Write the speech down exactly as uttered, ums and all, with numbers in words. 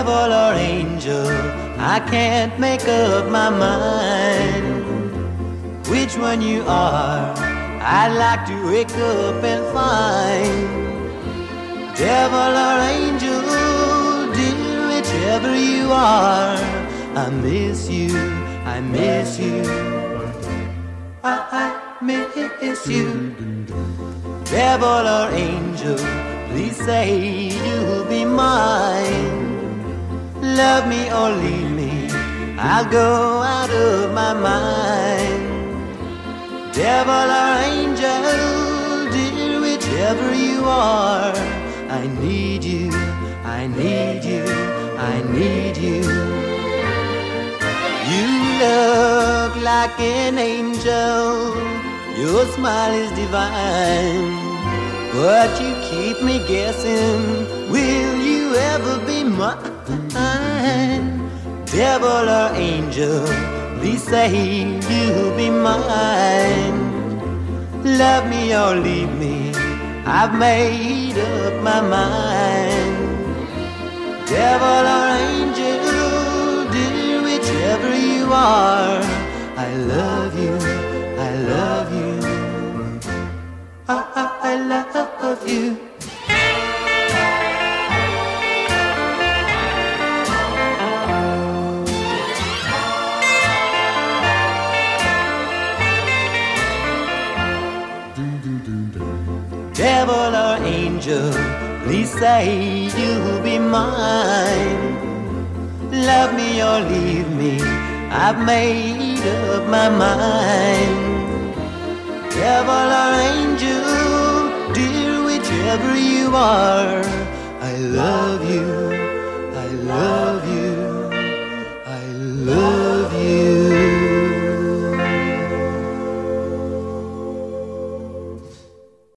devil or angel, I can't make up my mind which one you are. I'd like to wake up and find. Devil or angel, dear, whichever you are, I miss you, I miss you, I, I miss you. Devil or angel, please say you'll be mine. Love me or leave me, I'll go out of my mind. Devil or angel, dear, whichever you are, I need you, I need you, I need you. You look like an angel, your smile is divine, but you keep me guessing, will you ever be mine? Devil or angel, please say you'll be mine. Love me or leave me, I've made up my mind. Devil or angel, dear, whichever you are, I love you, I love you, I, I, I love you. Devil or angel, please say you'll be mine. Love me or leave me, I've made up my mind. Devil or angel, dear, whichever you are, I love you, I love you, I love you.